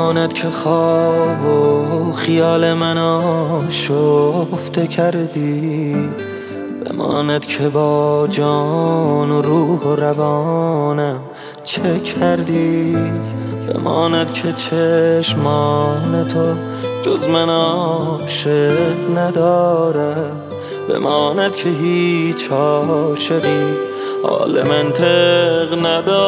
بماند که خواب و خیال من آشفته کردی، بماند که با جان و روح و روانم چه کردی، بماند که چشمان تو جز من عاشق ندارم، بماند که هیچ عاشقی حال منطق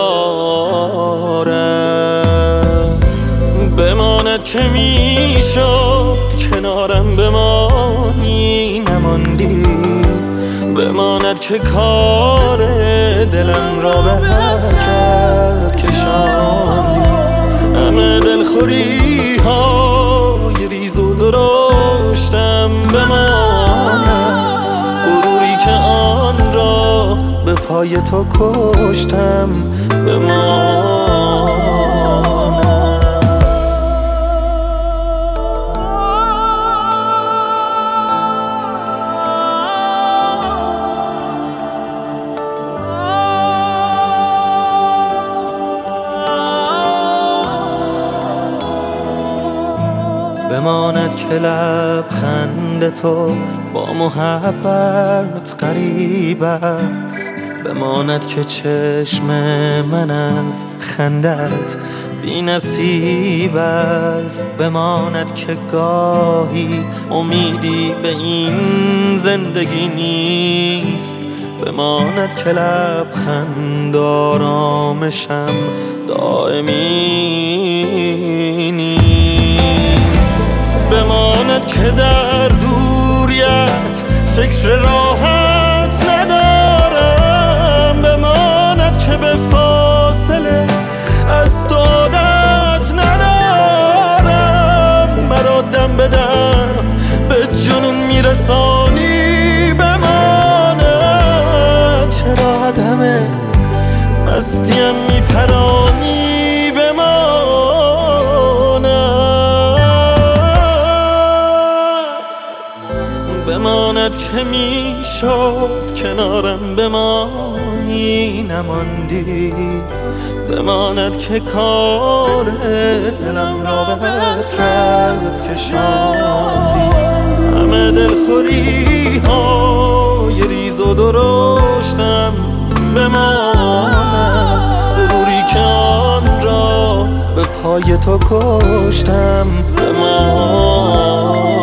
ندارم، بماند که میشد کنارم بمانی نماندی، بماند که کار دلم را به حسرت کشاندی، همه دلخوری های ریز و درشتم بماند، غروری که آن را به پای تو کشتم بماند. بماند که لبخند تو با محبت غریب است، بماند که چشم من از خندت بی نصیب است، بماند که گاهی امیدی به این زندگی نیست، بماند که لبخند آرامشم دائمی نیست، بماند که در دوریت فکر راحت ندارم، بماند که به فاصله از تو عادت ندارم، مرا دم به دم به جنون میرسانی، بماند چرا عدم مستیم میپرانی، بماند که میشد کنارم بمانی نماندی، بماند که کار دلم را به حسرت کشاندی، همه دلخوری های ریز و درشتم بماند، غروری که آن را به پای تو کشتم بماند.